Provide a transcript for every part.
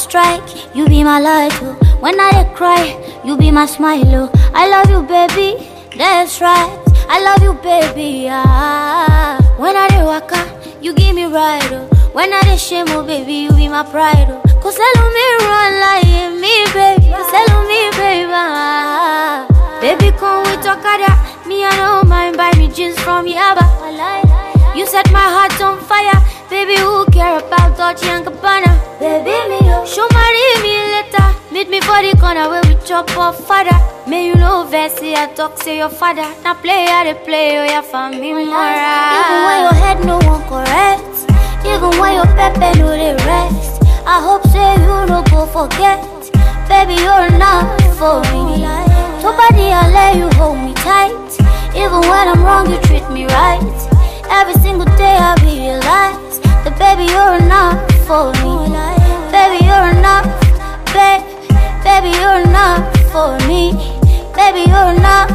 strike, you be my light, oh. When I dey cry, you be my smile, oh. I love you, baby, that's right. I love you, baby, ah. When I dey waka, you give me ride, oh. When I dey shame, oh, baby, you be my pride, oh. Cause let me run like me, baby. Cause let me, baby, ah. Baby, come with Okada. Me, I don't mind, buy me jeans from Yaba. You set my heart on fire. Baby, who care about Dolce and Gabbana? Baby, me, oh. Show marry me later. Meet me for the corner where we chop off father. May you know Vessi, I talk, say your father. Now play, I dey play, oh, yeah, for me more. Even when your head no one correct, even when your pepe no dey rest, I hope say you no go forget. Baby, you're enough for me. Nobody, I let you hold me tight. Even when I'm wrong, you treat me right. Every single day I realize that baby, you're enough for me. Baby, you're enough, baby, you're enough for me. Baby, you're enough,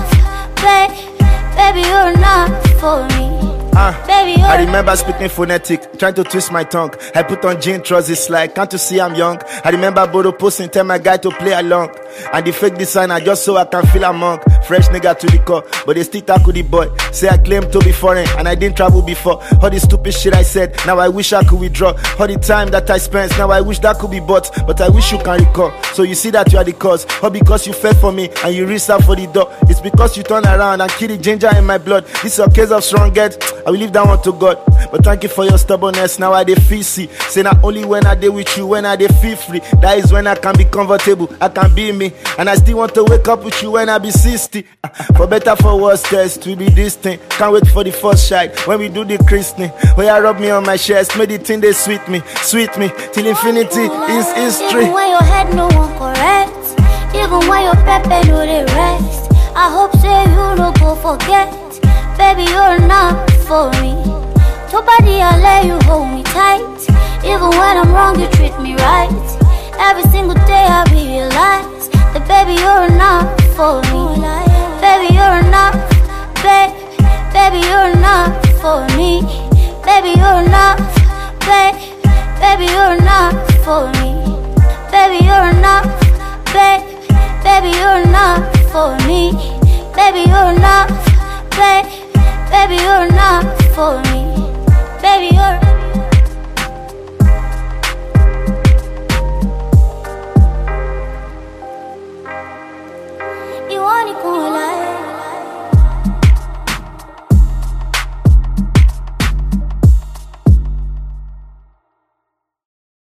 baby, you're enough for me. Baby, I remember speaking phonetic, trying to twist my tongue. I put on jean trousers like, can't you see I'm young? I remember Bodo posting, tell my guy to play along. And the fake designer just so I can feel among. Fresh nigga to the core, but they still tackle the boy. Say I claim to be foreign, and I didn't travel before. All the stupid shit I said, now I wish I could withdraw. All the time that I spent, now I wish that could be bought. But I wish you can recall. So you see that you are the cause. All because you fell for me, and you reached out for the door. It's because you turn around and kill the ginger in my blood. This is a case of strong head. I will leave that one to God. But thank you for your stubbornness. Now I dey feel see. Say not only when I dey with you, when I dey feel free. That is when I can be comfortable, I can be me. And I still want to wake up with you when I be 60. For better, for worse, test we be this thing. Can't wait for the first shine when we do the christening. When you rub me on my chest, make the thing they sweet me, till infinity is history. Even when your head no one correct, even when your pepe no dey rest, I hope say you no go forget. Baby, you're enough for me. Nobody, I let you hold me tight. Even when I'm wrong, you treat me right. Every single day I realize that baby, you're enough for me. Baby, you're enough, baby, you're enough for me. Baby, you're enough, baby, you're enough for me. Baby, you're enough, baby, you're enough for me. Baby, you're enough, baby, you're enough for me. Baby, you're